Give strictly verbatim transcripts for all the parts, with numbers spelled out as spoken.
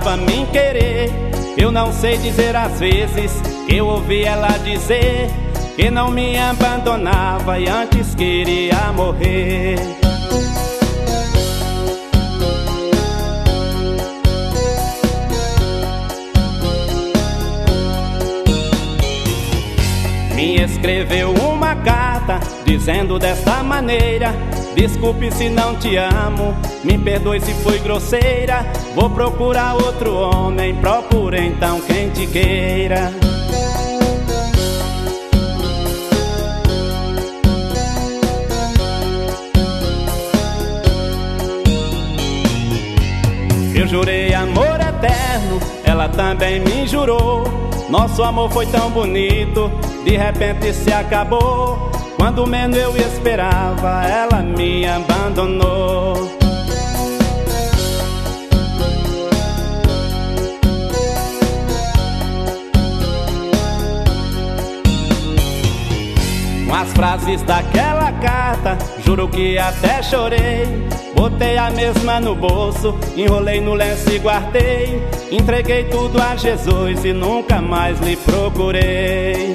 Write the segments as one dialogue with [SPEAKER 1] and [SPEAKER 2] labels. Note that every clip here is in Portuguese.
[SPEAKER 1] tentava me querer. Eu não sei dizer às vezes que eu ouvi ela dizer que não me abandonava e antes queria morrer. Me escreveu uma carta dizendo desta maneira: desculpe se não te amo, me perdoe se fui grosseira. Vou procurar outro homem, procure então quem te queira. Eu jurei amor eterno, ela também me jurou. Nosso amor foi tão bonito, de repente se acabou. Quando menos eu esperava, ela me abandonou. Com as frases daquela carta, juro que até chorei. Botei a mesma no bolso, enrolei no lenço e guardei. Entreguei tudo a Jesus e nunca mais lhe procurei.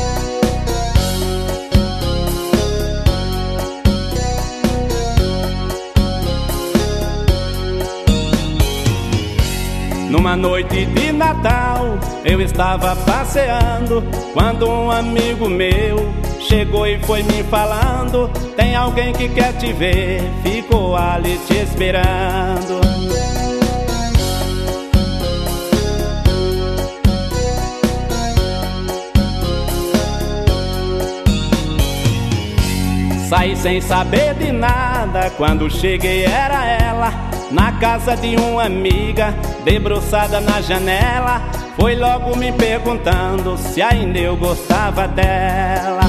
[SPEAKER 1] Numa noite de Natal, eu estava passeando, quando um amigo meu chegou e foi me falando: tem alguém que quer te ver, ficou ali te esperando. Saí sem saber de nada, quando cheguei era ela, na casa de uma amiga, debruçada na janela. Foi logo me perguntando se ainda eu gostava dela.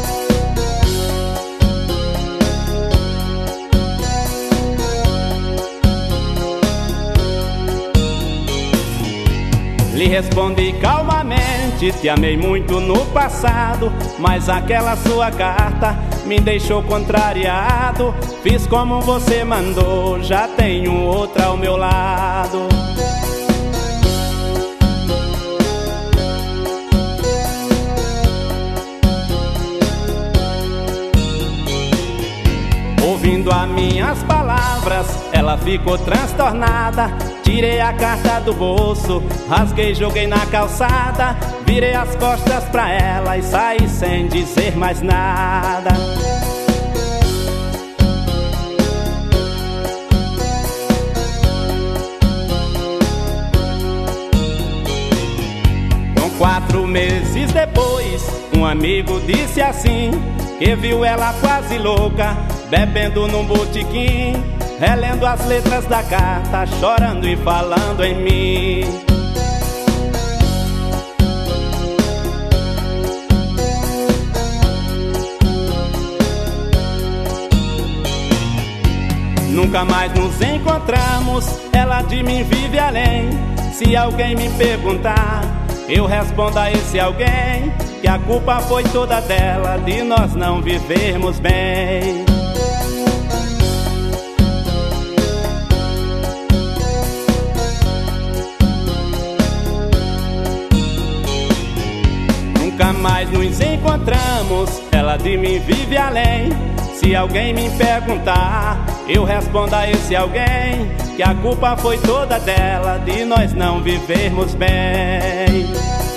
[SPEAKER 1] Lhe respondi calmamente: te amei muito no passado, mas aquela sua carta me deixou contrariado. Fiz como você mandou, já tenho outra ao meu lado. Ouvindo as minhas palavras, ela ficou transtornada. Tirei a carta do bolso, rasguei, joguei na calçada. Virei as costas pra ela e saí sem dizer mais nada. Com quatro meses depois, um amigo disse assim, que viu ela quase louca, bebendo num botequim, relendo as letras da carta, chorando e falando em mim. Nunca mais nos encontramos, ela de mim vive além. Se alguém me perguntar, eu respondo a esse alguém que a culpa foi toda dela, de nós não vivermos bem. Nunca mais nos encontramos, ela de mim vive além. Se alguém me perguntar, eu respondo a esse alguém que a culpa foi toda dela, de nós não vivermos bem.